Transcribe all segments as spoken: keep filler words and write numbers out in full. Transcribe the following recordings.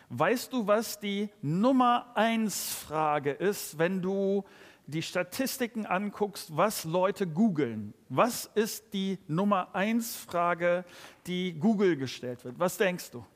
Weißt du, was die Nummer eins Frage ist, wenn du die Statistiken anguckst, was Leute googeln? Was ist die Nummer eins Frage, die Google gestellt wird? Was denkst du?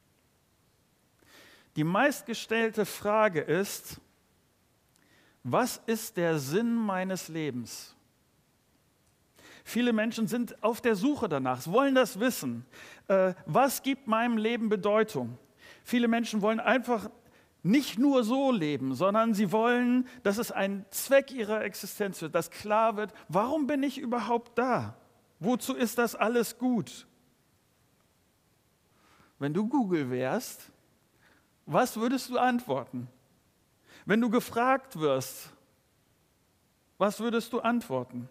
Die meistgestellte Frage ist, was ist der Sinn meines Lebens? Viele Menschen sind auf der Suche danach, wollen das wissen. Äh, was gibt meinem Leben Bedeutung? Viele Menschen wollen einfach nicht nur so leben, sondern sie wollen, dass es ein Zweck ihrer Existenz wird, dass klar wird, warum bin ich überhaupt da? Wozu ist das alles gut? Wenn du Google wärst, was würdest du antworten? Wenn du gefragt wirst, was würdest du antworten?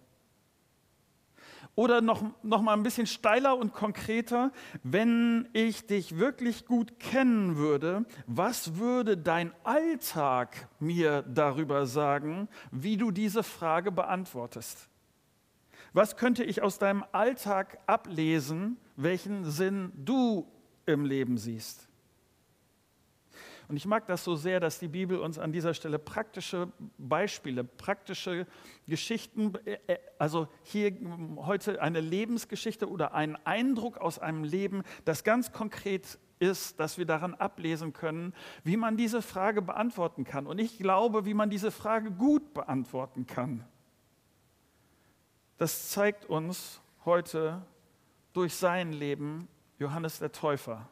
Oder noch, noch mal ein bisschen steiler und konkreter, wenn ich dich wirklich gut kennen würde, was würde dein Alltag mir darüber sagen, wie du diese Frage beantwortest? Was könnte ich aus deinem Alltag ablesen, welchen Sinn du im Leben siehst? Und ich mag das so sehr, dass die Bibel uns an dieser Stelle praktische Beispiele, praktische Geschichten, also hier heute eine Lebensgeschichte oder einen Eindruck aus einem Leben, das ganz konkret ist, dass wir daran ablesen können, wie man diese Frage beantworten kann. Und ich glaube, wie man diese Frage gut beantworten kann. Das zeigt uns heute durch sein Leben Johannes der Täufer.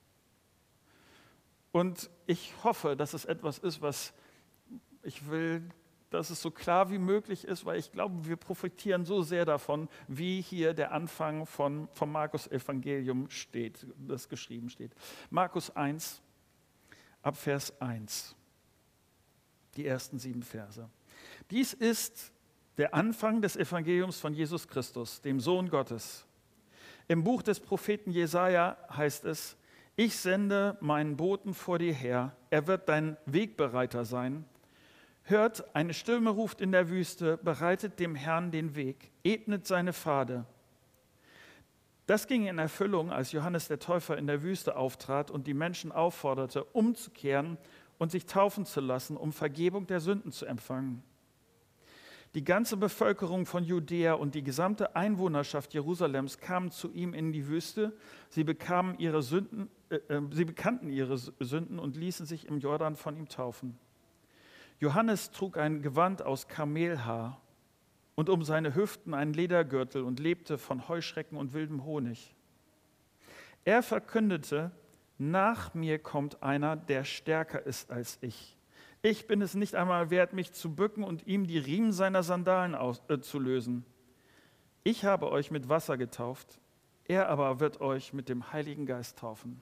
Und ich hoffe, dass es etwas ist, was ich will, dass es so klar wie möglich ist, weil ich glaube, wir profitieren so sehr davon, wie hier der Anfang von, vom Markus-Evangelium steht, das geschrieben steht. Markus eins, ab Vers eins, die ersten sieben Verse. Dies ist der Anfang des Evangeliums von Jesus Christus, dem Sohn Gottes. Im Buch des Propheten Jesaja heißt es: Ich sende meinen Boten vor dir her, er wird dein Wegbereiter sein. Hört, eine Stimme ruft in der Wüste, bereitet dem Herrn den Weg, ebnet seine Pfade. Das ging in Erfüllung, als Johannes der Täufer in der Wüste auftrat und die Menschen aufforderte, umzukehren und sich taufen zu lassen, um Vergebung der Sünden zu empfangen. Die ganze Bevölkerung von Judäa und die gesamte Einwohnerschaft Jerusalems kamen zu ihm in die Wüste. Sie bekamen ihre Sünden, äh, sie bekannten ihre Sünden und ließen sich im Jordan von ihm taufen. Johannes trug ein Gewand aus Kamelhaar und um seine Hüften einen Ledergürtel und lebte von Heuschrecken und wildem Honig. Er verkündete: Nach mir kommt einer, der stärker ist als ich. Ich bin es nicht einmal wert, mich zu bücken und ihm die Riemen seiner Sandalen aus, äh, zu lösen. Ich habe euch mit Wasser getauft, er aber wird euch mit dem Heiligen Geist taufen.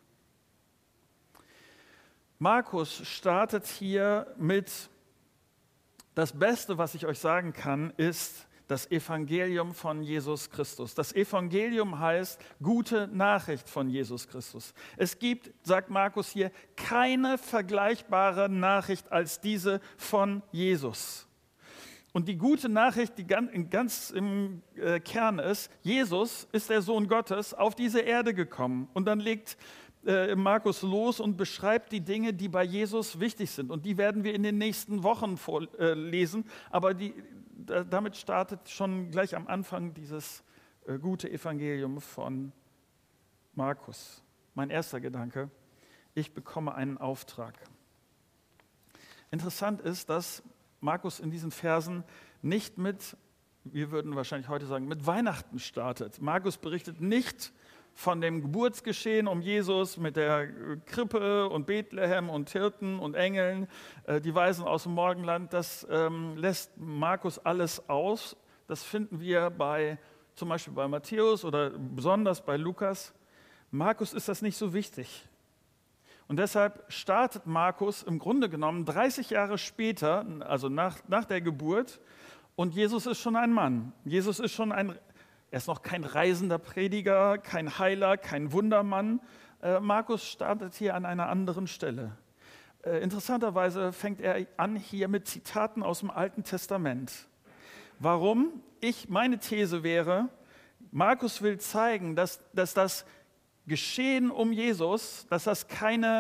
Markus startet hier mit: Das Beste, was ich euch sagen kann, ist das Evangelium von Jesus Christus. Das Evangelium heißt gute Nachricht von Jesus Christus. Es gibt, sagt Markus hier, keine vergleichbare Nachricht als diese von Jesus. Und die gute Nachricht, die ganz, ganz im äh, Kern ist: Jesus ist der Sohn Gottes auf diese Erde gekommen. Und dann legt äh, Markus los und beschreibt die Dinge, die bei Jesus wichtig sind. Und die werden wir in den nächsten Wochen vorlesen. Äh, Aber die damit startet schon gleich am Anfang dieses äh, gute Evangelium von Markus. Mein erster Gedanke: Ich bekomme einen Auftrag. Interessant ist, dass Markus in diesen Versen nicht mit, wir würden wahrscheinlich heute sagen, mit Weihnachten startet. Markus berichtet nicht von dem Geburtsgeschehen um Jesus mit der Krippe und Bethlehem und Hirten und Engeln, äh, die Weisen aus dem Morgenland. Das ähm, lässt Markus alles aus. Das finden wir bei, zum Beispiel bei Matthäus oder besonders bei Lukas. Markus ist das nicht so wichtig. Und deshalb startet Markus im Grunde genommen dreißig Jahre später, also nach, nach der Geburt, und Jesus ist schon ein Mann. Jesus ist schon ein Er ist noch kein reisender Prediger, kein Heiler, kein Wundermann. Äh, Markus startet hier an einer anderen Stelle. Äh, interessanterweise fängt er an hier mit Zitaten aus dem Alten Testament. Warum? Ich, meine These wäre, Markus will zeigen, dass, dass das Geschehen um Jesus, dass das keine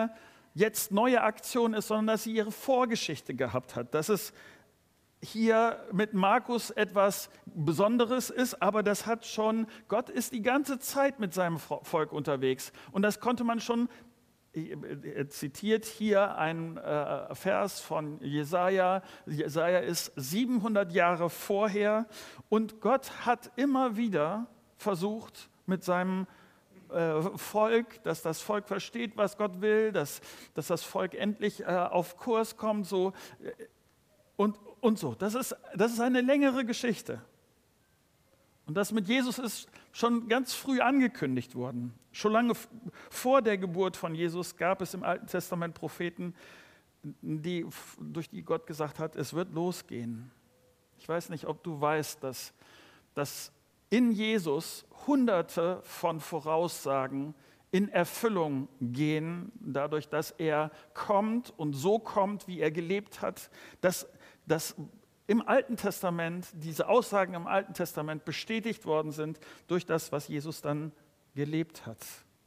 jetzt neue Aktion ist, sondern dass sie ihre Vorgeschichte gehabt hat. Dass es hier mit Markus etwas Besonderes ist, aber das hat schon, Gott ist die ganze Zeit mit seinem Volk unterwegs. Und das konnte man schon, er zitiert hier einen äh, Vers von Jesaja. Jesaja ist siebenhundert Jahre vorher und Gott hat immer wieder versucht, mit seinem äh, Volk, dass das Volk versteht, was Gott will, dass, dass das Volk endlich äh, auf Kurs kommt, so und, und so. Das ist, das ist eine längere Geschichte. Und das mit Jesus ist schon ganz früh angekündigt worden. Schon lange vor der Geburt von Jesus gab es im Alten Testament Propheten, die, durch die Gott gesagt hat, es wird losgehen. Ich weiß nicht, ob du weißt, dass, dass in Jesus Hunderte von Voraussagen in Erfüllung gehen, dadurch, dass er kommt und so kommt, wie er gelebt hat, dass, dass im Alten Testament, diese Aussagen im Alten Testament bestätigt worden sind durch das, was Jesus dann gelebt hat.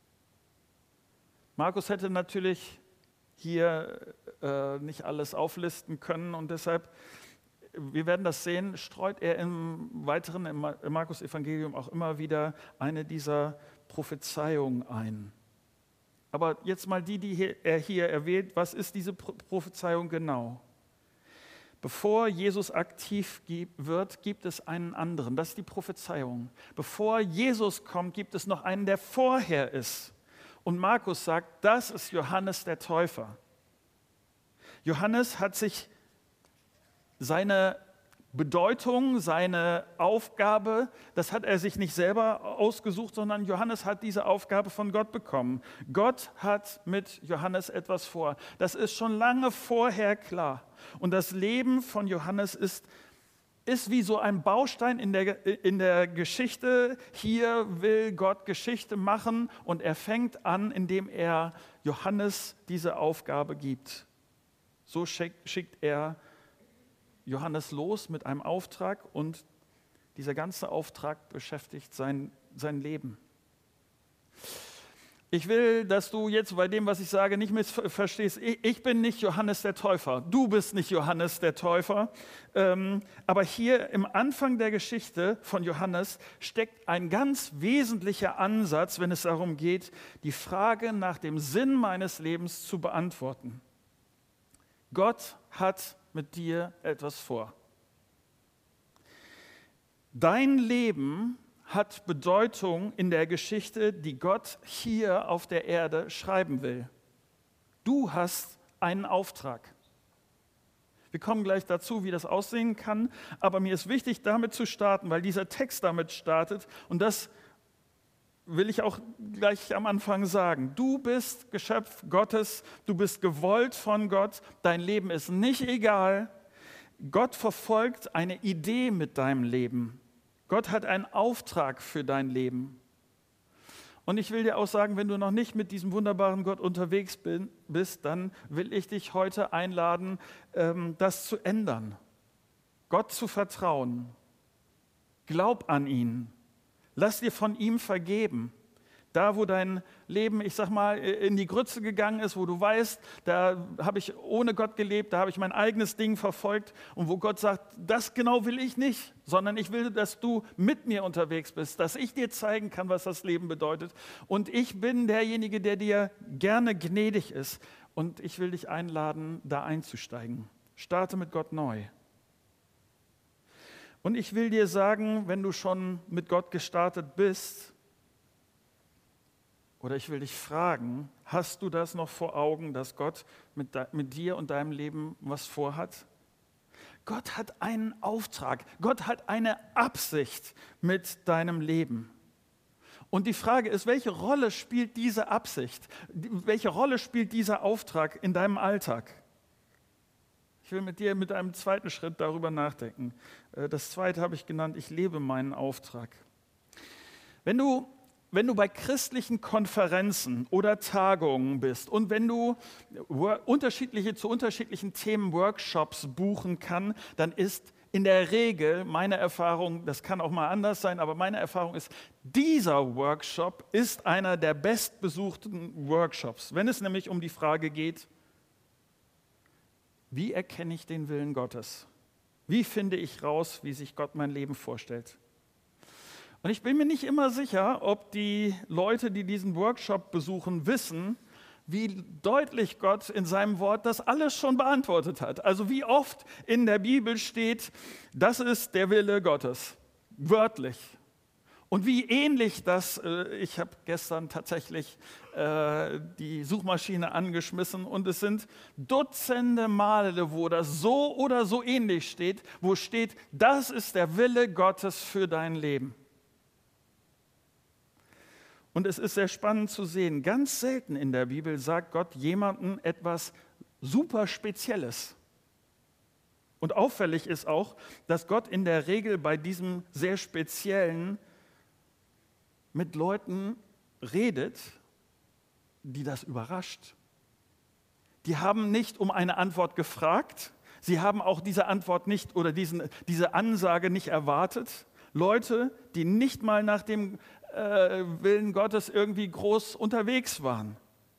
Markus hätte natürlich hier äh, nicht alles auflisten können und deshalb, wir werden das sehen, streut er im weiteren, im Markus-Evangelium auch immer wieder eine dieser Prophezeiungen ein. Aber jetzt mal die, die er hier erwähnt, was ist diese Prophezeiung genau? Bevor Jesus aktiv wird, gibt es einen anderen. Das ist die Prophezeiung. Bevor Jesus kommt, gibt es noch einen, der vorher ist. Und Markus sagt, das ist Johannes der Täufer. Johannes hat sich seine Bedeutung, seine Aufgabe, das hat er sich nicht selber ausgesucht, sondern Johannes hat diese Aufgabe von Gott bekommen. Gott hat mit Johannes etwas vor. Das ist schon lange vorher klar. Und das Leben von Johannes ist, ist wie so ein Baustein in der, in der Geschichte. Hier will Gott Geschichte machen und er fängt an, indem er Johannes diese Aufgabe gibt. So schickt, schickt er Johannes los mit einem Auftrag und dieser ganze Auftrag beschäftigt sein, sein Leben. Ich will, dass du jetzt bei dem, was ich sage, nicht missverstehst. Ich, ich bin nicht Johannes der Täufer, du bist nicht Johannes der Täufer. Ähm, aber hier im Anfang der Geschichte von Johannes steckt ein ganz wesentlicher Ansatz, wenn es darum geht, die Frage nach dem Sinn meines Lebens zu beantworten. Gott hat mit dir etwas vor. Dein Leben hat Bedeutung in der Geschichte, die Gott hier auf der Erde schreiben will. Du hast einen Auftrag. Wir kommen gleich dazu, wie das aussehen kann, aber mir ist wichtig, damit zu starten, weil dieser Text damit startet und das will ich auch gleich am Anfang sagen. Du bist Geschöpf Gottes, du bist gewollt von Gott, dein Leben ist nicht egal. Gott verfolgt eine Idee mit deinem Leben. Gott hat einen Auftrag für dein Leben. Und ich will dir auch sagen, wenn du noch nicht mit diesem wunderbaren Gott unterwegs bist, dann will ich dich heute einladen, das zu ändern. Gott zu vertrauen. Glaub an ihn. Lass dir von ihm vergeben. Da, wo dein Leben, ich sag mal, in die Grütze gegangen ist, wo du weißt, da habe ich ohne Gott gelebt, da habe ich mein eigenes Ding verfolgt und wo Gott sagt, das genau will ich nicht, sondern ich will, dass du mit mir unterwegs bist, dass ich dir zeigen kann, was das Leben bedeutet. Und ich bin derjenige, der dir gerne gnädig ist. Und ich will dich einladen, da einzusteigen. Starte mit Gott neu. Und ich will dir sagen, wenn du schon mit Gott gestartet bist, oder ich will dich fragen, hast du das noch vor Augen, dass Gott mit, mit dir und deinem Leben was vorhat? Gott hat einen Auftrag, Gott hat eine Absicht mit deinem Leben. Und die Frage ist, welche Rolle spielt diese Absicht? Welche Rolle spielt dieser Auftrag in deinem Alltag? Ich will mit dir mit einem zweiten Schritt darüber nachdenken. Das zweite habe ich genannt, ich lebe meinen Auftrag. Wenn du, wenn du bei christlichen Konferenzen oder Tagungen bist und wenn du unterschiedliche, zu unterschiedlichen Themen Workshops buchen kannst, dann ist in der Regel, meine Erfahrung, das kann auch mal anders sein, aber meine Erfahrung ist, dieser Workshop ist einer der bestbesuchten Workshops, wenn es nämlich um die Frage geht, wie erkenne ich den Willen Gottes? Wie finde ich raus, wie sich Gott mein Leben vorstellt? Und ich bin mir nicht immer sicher, ob die Leute, die diesen Workshop besuchen, wissen, wie deutlich Gott in seinem Wort das alles schon beantwortet hat. Also wie oft in der Bibel steht, das ist der Wille Gottes, wörtlich. Und wie ähnlich das, äh, ich habe gestern tatsächlich äh, die Suchmaschine angeschmissen und es sind Dutzende Male, wo das so oder so ähnlich steht, wo steht, das ist der Wille Gottes für dein Leben. Und es ist sehr spannend zu sehen, ganz selten in der Bibel sagt Gott jemandem etwas super Spezielles. Und auffällig ist auch, dass Gott in der Regel bei diesem sehr Speziellen mit Leuten redet, die das überrascht. Die haben nicht um eine Antwort gefragt, sie haben auch diese Antwort nicht oder diesen, diese Ansage nicht erwartet. Leute, die nicht mal nach dem äh, Willen Gottes irgendwie groß unterwegs waren.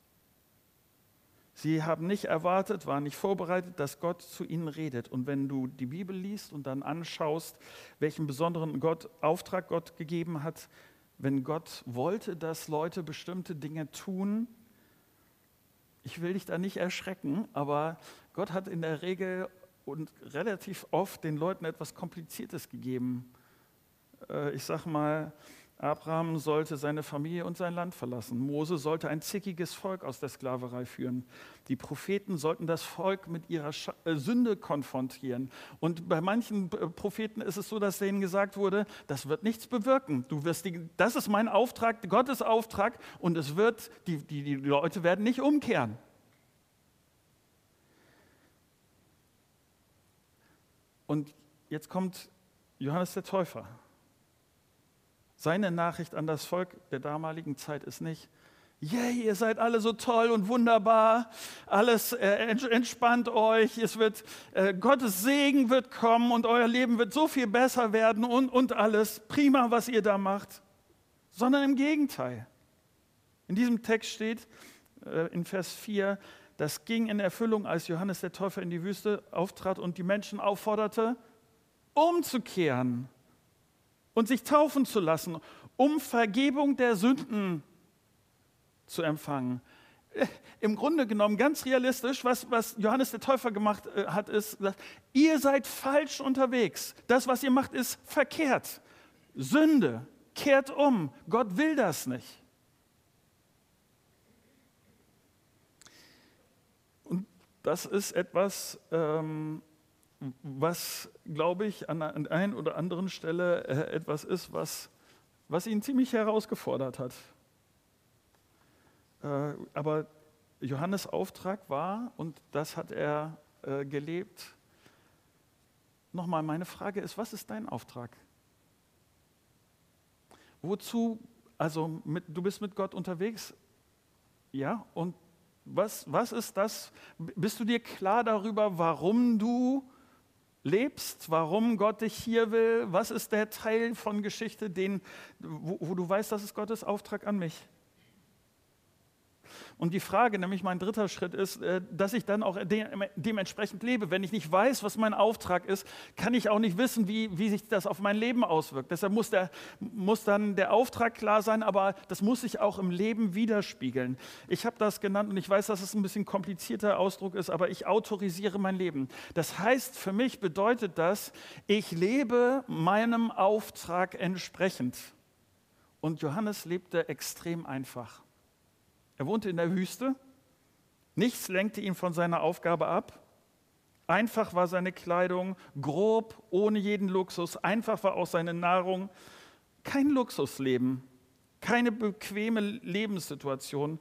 Sie haben nicht erwartet, waren nicht vorbereitet, dass Gott zu ihnen redet. Und wenn du die Bibel liest und dann anschaust, welchen besonderen Gott, Auftrag Gott gegeben hat, wenn Gott wollte, dass Leute bestimmte Dinge tun, ich will dich da nicht erschrecken, aber Gott hat in der Regel und relativ oft den Leuten etwas Kompliziertes gegeben. Ich sage mal, Abraham sollte seine Familie und sein Land verlassen. Mose sollte ein zickiges Volk aus der Sklaverei führen. Die Propheten sollten das Volk mit ihrer Sünde konfrontieren. Und bei manchen Propheten ist es so, dass denen gesagt wurde, das wird nichts bewirken. Du wirst die, das ist mein Auftrag, Gottes Auftrag, und es wird, die, die, die Leute werden nicht umkehren. Und jetzt kommt Johannes der Täufer. Seine Nachricht an das Volk der damaligen Zeit ist nicht, yay, ihr seid alle so toll und wunderbar, alles äh, entspannt euch, es wird, äh, Gottes Segen wird kommen und euer Leben wird so viel besser werden und, und alles, prima, was ihr da macht, sondern im Gegenteil. In diesem Text steht äh, in Vers vier, das ging in Erfüllung, als Johannes der Täufer in die Wüste auftrat und die Menschen aufforderte, umzukehren und sich taufen zu lassen, um Vergebung der Sünden zu empfangen. Im Grunde genommen, ganz realistisch, was, was Johannes der Täufer gemacht äh, hat, ist, dass ihr seid falsch unterwegs. Das, was ihr macht, ist verkehrt. Sünde, kehrt um. Gott will das nicht. Und das ist etwas, ähm, was, glaube ich, an der einen oder anderen Stelle äh, etwas ist, was, was ihn ziemlich herausgefordert hat. Äh, aber Johannes' Auftrag war, und das hat er äh, gelebt. Nochmal, meine Frage ist, was ist dein Auftrag? Wozu, also mit, du bist mit Gott unterwegs, ja, und was, was ist das? Bist du dir klar darüber, warum du lebst, warum Gott dich hier will? Was ist der Teil von Geschichte, den, wo, wo du weißt, das ist Gottes Auftrag an mich? Und die Frage, nämlich mein dritter Schritt ist, dass ich dann auch dementsprechend lebe. Wenn ich nicht weiß, was mein Auftrag ist, kann ich auch nicht wissen, wie, wie sich das auf mein Leben auswirkt. Deshalb muss, der, muss dann der Auftrag klar sein, aber das muss sich auch im Leben widerspiegeln. Ich habe das genannt und ich weiß, dass es ein bisschen komplizierter Ausdruck ist, aber ich autorisiere mein Leben. Das heißt, für mich bedeutet das, ich lebe meinem Auftrag entsprechend. Und Johannes lebte extrem einfach. Er wohnte in der Wüste, nichts lenkte ihn von seiner Aufgabe ab. Einfach war seine Kleidung, grob, ohne jeden Luxus. Einfach war auch seine Nahrung. Kein Luxusleben, keine bequeme Lebenssituation.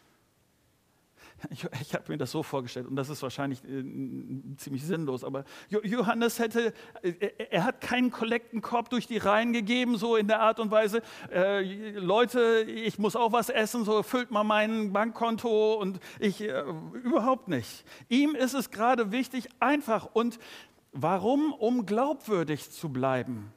Ich, ich habe mir das so vorgestellt, und das ist wahrscheinlich äh, ziemlich sinnlos, aber Johannes hätte, er, er hat keinen Kollektenkorb durch die Reihen gegeben, so in der Art und Weise, äh, Leute, ich muss auch was essen, so füllt mal mein Bankkonto, und ich, äh, überhaupt nicht. Ihm ist es gerade wichtig, einfach, und Warum? Um glaubwürdig zu bleiben.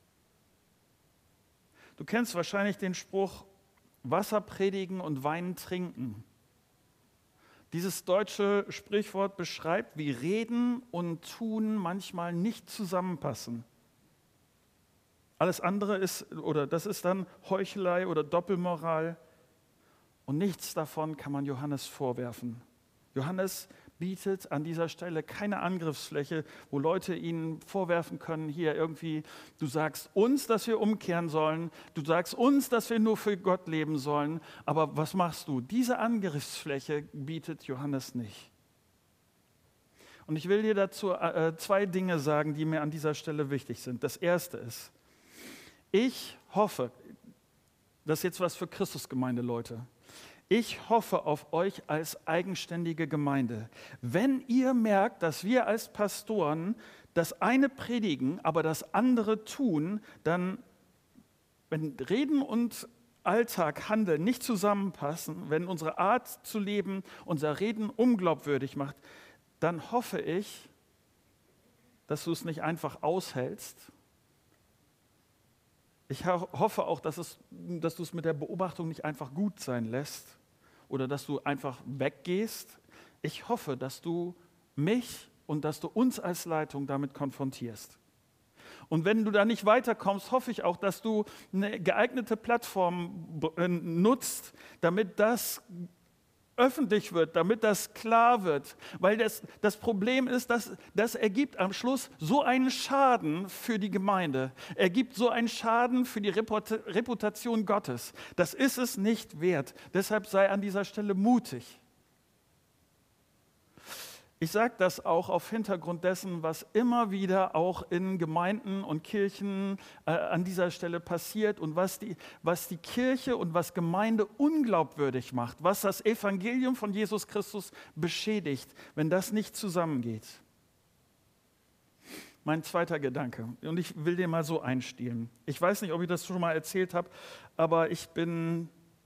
Du kennst wahrscheinlich den Spruch, Wasser predigen und Wein trinken. Dieses deutsche Sprichwort beschreibt, wie Reden und Tun manchmal nicht zusammenpassen. Alles andere ist, oder das ist dann Heuchelei oder Doppelmoral. Und nichts davon kann man Johannes vorwerfen. Johannes bietet an dieser Stelle keine Angriffsfläche, wo Leute ihnen vorwerfen können, hier irgendwie, du sagst uns, dass wir umkehren sollen, du sagst uns, dass wir nur für Gott leben sollen, aber was machst du? Diese Angriffsfläche bietet Johannes nicht. Und ich will dir dazu äh, zwei Dinge sagen, die mir an dieser Stelle wichtig sind. Das erste ist, ich hoffe, das ist jetzt was für Christusgemeinde, Leute, ich hoffe auf euch als eigenständige Gemeinde. Wenn ihr merkt, dass wir als Pastoren das eine predigen, aber das andere tun, dann, wenn Reden und Alltag, Handeln nicht zusammenpassen, wenn unsere Art zu leben unser Reden unglaubwürdig macht, dann hoffe ich, dass du es nicht einfach aushältst. Ich hoffe auch, dass, es, dass du es mit der Beobachtung nicht einfach gut sein lässt oder dass du einfach weggehst. Ich hoffe, dass du mich und dass du uns als Leitung damit konfrontierst. Und wenn du da nicht weiterkommst, hoffe ich auch, dass du eine geeignete Plattform nutzt, damit das öffentlich wird, damit das klar wird. Weil das, das Problem ist, dass das ergibt am Schluss so einen Schaden für die Gemeinde. Ergibt so einen Schaden für die Reputation Gottes. Das ist es nicht wert. Deshalb sei an dieser Stelle mutig. Ich sage das auch auf Hintergrund dessen, was immer wieder auch in Gemeinden und Kirchen äh, an dieser Stelle passiert und was die, was die Kirche und was Gemeinde unglaubwürdig macht, was das Evangelium von Jesus Christus beschädigt, wenn das nicht zusammengeht. Mein zweiter Gedanke, und ich will den mal so einstielen. Ich weiß nicht, ob ich das schon mal erzählt habe, aber ich bin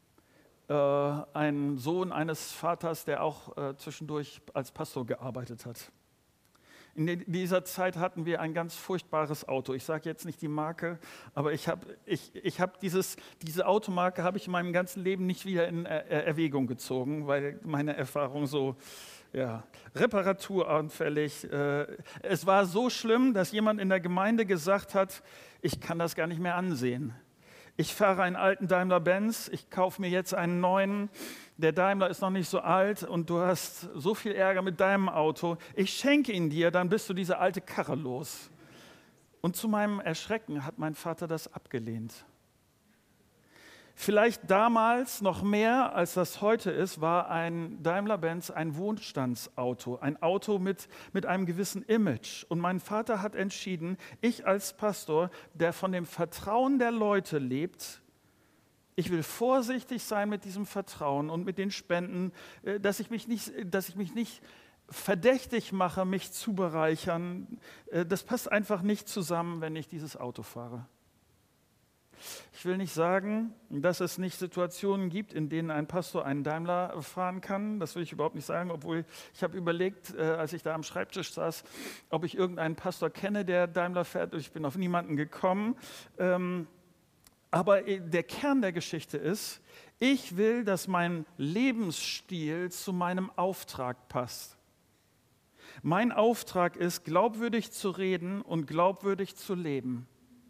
ein Sohn eines Vaters, der auch äh, zwischendurch als Pastor gearbeitet hat. In dieser Zeit hatten wir ein ganz furchtbares Auto. Ich sage jetzt nicht die Marke, aber ich habe ich, ich hab dieses, diese Automarke habe ich in meinem ganzen Leben nicht wieder in er Erwägung gezogen, weil meine Erfahrung so, ja, reparaturanfällig. Äh, es war so schlimm, dass jemand in der Gemeinde gesagt hat, ich kann das gar nicht mehr ansehen. Ich fahre einen alten Daimler-Benz, ich kaufe mir jetzt einen neuen. Der Daimler ist noch nicht so alt und du hast so viel Ärger mit deinem Auto. Ich schenke ihn dir, dann bist du diese alte Karre los. Und zu meinem Erschrecken hat mein Vater das abgelehnt. Vielleicht damals noch mehr, als das heute ist, war ein Daimler-Benz ein Wohnstandsauto, ein Auto mit, mit einem gewissen Image. Und mein Vater hat entschieden, ich als Pastor, der von dem Vertrauen der Leute lebt, ich will vorsichtig sein mit diesem Vertrauen und mit den Spenden, dass ich mich nicht, dass ich mich nicht verdächtig mache, mich zu bereichern. Das passt einfach nicht zusammen, wenn ich dieses Auto fahre. Ich will nicht sagen, dass es nicht Situationen gibt, in denen ein Pastor einen Daimler fahren kann. Das will ich überhaupt nicht sagen, obwohl ich habe überlegt, äh, als ich da am Schreibtisch saß, ob ich irgendeinen Pastor kenne, der Daimler fährt. Ich bin auf niemanden gekommen. Ähm, aber der Kern der Geschichte ist, ich will, dass mein Lebensstil zu meinem Auftrag passt. Mein Auftrag ist, glaubwürdig zu reden und glaubwürdig zu leben.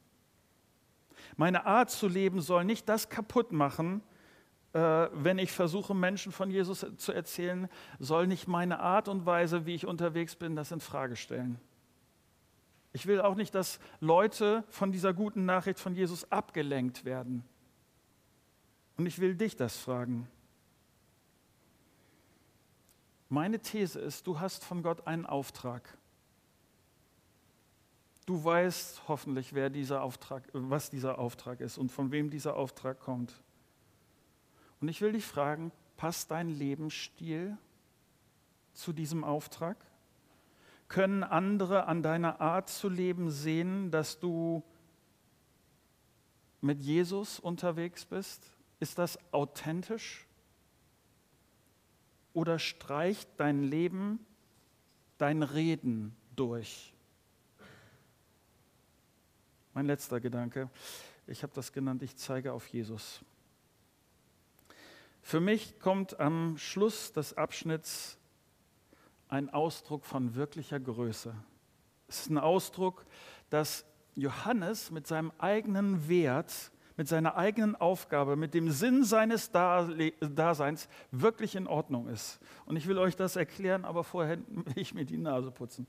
Meine Art zu leben soll nicht das kaputt machen, äh, wenn ich versuche, Menschen von Jesus zu erzählen, soll nicht meine Art und Weise, wie ich unterwegs bin, das in Frage stellen. Ich will auch nicht, dass Leute von dieser guten Nachricht von Jesus abgelenkt werden. Und ich will dich das fragen. Meine These ist, du hast von Gott einen Auftrag. Du weißt hoffentlich, wer dieser Auftrag, was dieser Auftrag ist und von wem dieser Auftrag kommt. Und ich will dich fragen, passt dein Lebensstil zu diesem Auftrag? Können andere an deiner Art zu leben sehen, dass du mit Jesus unterwegs bist? Ist das authentisch? Oder streicht dein Leben dein Reden durch? mein letzter Gedanke. Ich habe das genannt, ich zeige auf Jesus. Für mich kommt am Schluss des Abschnitts ein Ausdruck von wirklicher Größe. Es ist ein Ausdruck, dass Johannes mit seinem eigenen Wert, mit seiner eigenen Aufgabe, mit dem Sinn seines Daseins wirklich in Ordnung ist. Und ich will euch das erklären, aber vorher will ich mir die Nase putzen.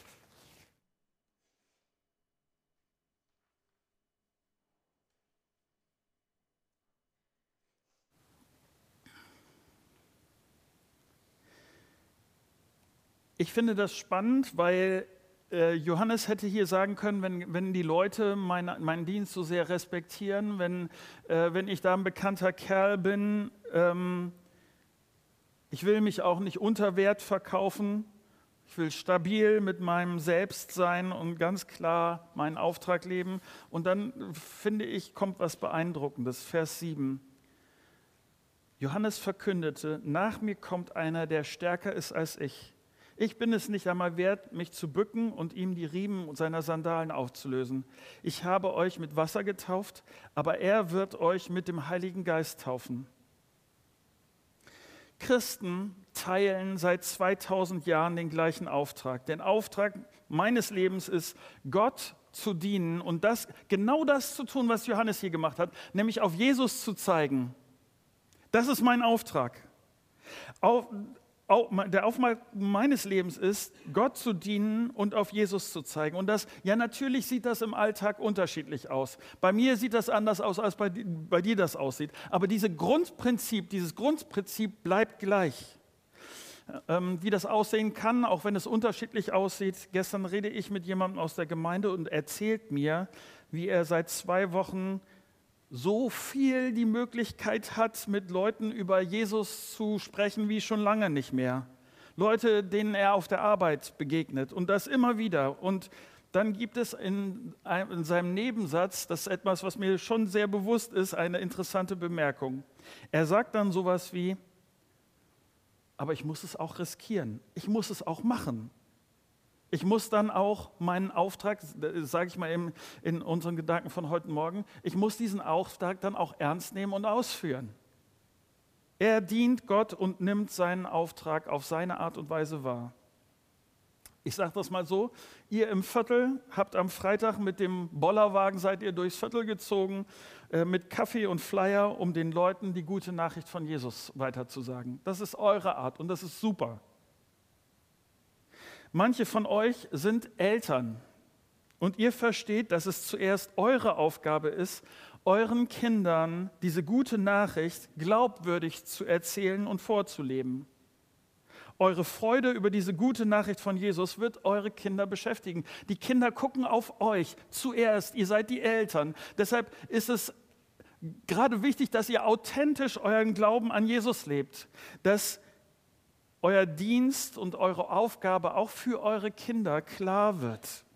Ich finde das spannend, weil äh, Johannes hätte hier sagen können, wenn, wenn die Leute mein, meinen Dienst so sehr respektieren, wenn, äh, wenn ich da ein bekannter Kerl bin, ähm, ich will mich auch nicht unter Wert verkaufen, ich will stabil mit meinem Selbst sein und ganz klar meinen Auftrag leben. Und dann, finde ich, kommt was Beeindruckendes, Vers sieben. Johannes verkündete, nach mir kommt einer, der stärker ist als ich. Ich bin es nicht einmal wert, mich zu bücken und ihm die Riemen seiner Sandalen aufzulösen. Ich habe euch mit Wasser getauft, aber er wird euch mit dem Heiligen Geist taufen. Christen teilen seit zweitausend Jahren den gleichen Auftrag. Der Auftrag meines Lebens ist, Gott zu dienen und das, genau das zu tun, was Johannes hier gemacht hat, nämlich auf Jesus zu zeigen. Das ist mein Auftrag. Auf, Der Auftrag meines Lebens ist, Gott zu dienen und auf Jesus zu zeigen. Und das, ja, natürlich sieht das im Alltag unterschiedlich aus. Bei mir sieht das anders aus, als bei, bei dir das aussieht. Aber dieses Grundprinzip, dieses Grundprinzip bleibt gleich. Ähm, wie das aussehen kann, auch wenn es unterschiedlich aussieht. Gestern rede ich mit jemandem aus der Gemeinde und erzählt mir, wie er seit zwei Wochen so viel die Möglichkeit hat, mit Leuten über Jesus zu sprechen, wie schon lange nicht mehr. Leute, denen er auf der Arbeit begegnet und das immer wieder. Und dann gibt es in, in seinem Nebensatz, das ist etwas, was mir schon sehr bewusst ist, eine interessante Bemerkung. Er sagt dann sowas wie, aber ich muss es auch riskieren, ich muss es auch machen. Ich muss dann auch meinen Auftrag, sage ich mal in, in unseren Gedanken von heute Morgen, ich muss diesen Auftrag dann auch ernst nehmen und ausführen. Er dient Gott und nimmt seinen Auftrag auf seine Art und Weise wahr. Ich sage das mal so, ihr im Viertel habt am Freitag mit dem Bollerwagen, seid ihr durchs Viertel gezogen, äh, mit Kaffee und Flyer, um den Leuten die gute Nachricht von Jesus weiterzusagen. Das ist eure Art und das ist super. Manche von euch sind Eltern und ihr versteht, dass es zuerst eure Aufgabe ist, euren Kindern diese gute Nachricht glaubwürdig zu erzählen und vorzuleben. Eure Freude über diese gute Nachricht von Jesus wird eure Kinder beschäftigen. Die Kinder gucken auf euch zuerst, ihr seid die Eltern. Deshalb ist es gerade wichtig, dass ihr authentisch euren Glauben an Jesus lebt, dass euer Dienst und eure Aufgabe auch für eure Kinder klar wird.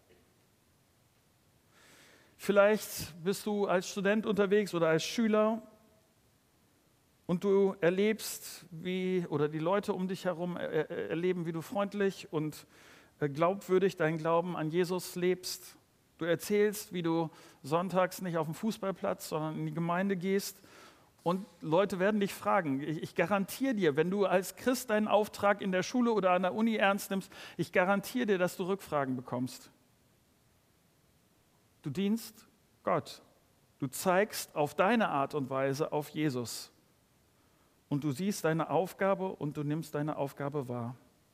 Vielleicht bist du als Student unterwegs oder als Schüler und du erlebst, wie, oder die Leute um dich herum erleben, wie du freundlich und glaubwürdig deinen Glauben an Jesus lebst. Du erzählst, wie du sonntags nicht auf den Fußballplatz, sondern in die Gemeinde gehst. Und Leute werden dich fragen, ich, ich garantiere dir, wenn du als Christ deinen Auftrag in der Schule oder an der Uni ernst nimmst, ich garantiere dir, dass du Rückfragen bekommst. Du dienst Gott. Du zeigst auf deine Art und Weise auf Jesus. Und du siehst deine Aufgabe und du nimmst deine Aufgabe wahr.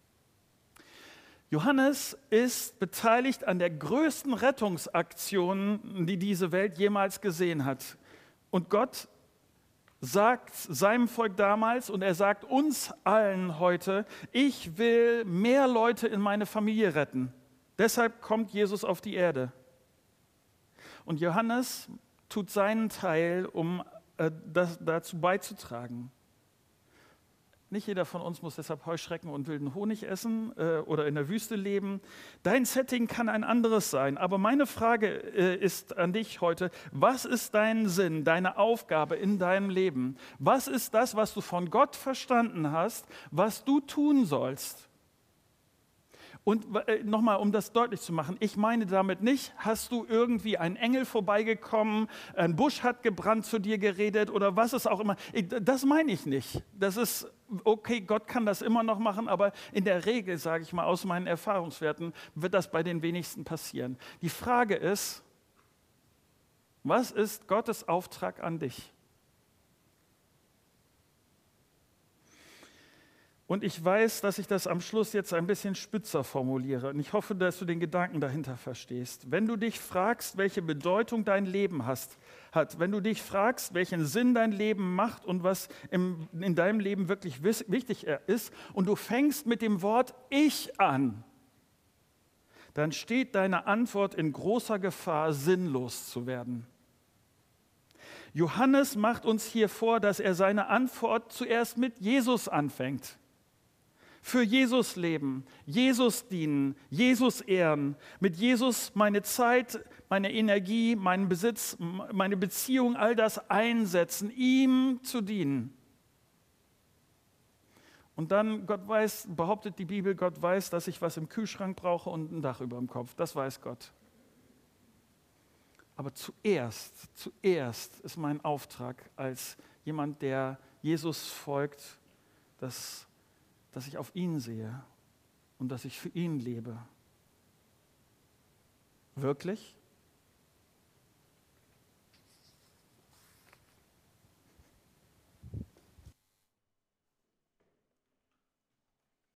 Johannes ist beteiligt an der größten Rettungsaktion, die diese Welt jemals gesehen hat. Und Gott sagt seinem Volk damals und er sagt uns allen heute, ich will mehr Leute in meine Familie retten. Deshalb kommt Jesus auf die Erde. Und Johannes tut seinen Teil, um äh, das, dazu beizutragen. Nicht jeder von uns muss deshalb Heuschrecken und wilden Honig essen äh, oder in der Wüste leben. Dein Setting kann ein anderes sein. Aber meine Frage äh, ist an dich heute, was ist dein Sinn, deine Aufgabe in deinem Leben? Was ist das, was du von Gott verstanden hast, was du tun sollst? Und äh, nochmal, um das deutlich zu machen, ich meine damit nicht, hast du irgendwie einen Engel vorbeigekommen, ein Busch hat gebrannt, zu dir geredet oder was es auch immer. Ich, das meine ich nicht. Das ist okay, Gott kann das immer noch machen, aber in der Regel, sage ich mal, aus meinen Erfahrungswerten, wird das bei den wenigsten passieren. Die Frage ist, was ist Gottes Auftrag an dich? Und ich weiß, dass ich das am Schluss jetzt ein bisschen spitzer formuliere. Und ich hoffe, dass du den Gedanken dahinter verstehst. Wenn du dich fragst, welche Bedeutung dein Leben hast, hat, wenn du dich fragst, welchen Sinn dein Leben macht und was im, in deinem Leben wirklich wichtig ist, und du fängst mit dem Wort Ich an, dann steht deine Antwort in großer Gefahr, sinnlos zu werden. Johannes macht uns hier vor, dass er seine Antwort zuerst mit Jesus anfängt. Für Jesus leben, Jesus dienen, Jesus ehren, mit Jesus meine Zeit, meine Energie, meinen Besitz, meine Beziehung, all das einsetzen, ihm zu dienen. Und dann, Gott weiß, behauptet die Bibel, Gott weiß, dass ich was im Kühlschrank brauche und ein Dach über dem Kopf. Das weiß Gott. Aber zuerst, zuerst ist mein Auftrag als jemand, der Jesus folgt, dass dass ich auf ihn sehe und dass ich für ihn lebe. Wirklich?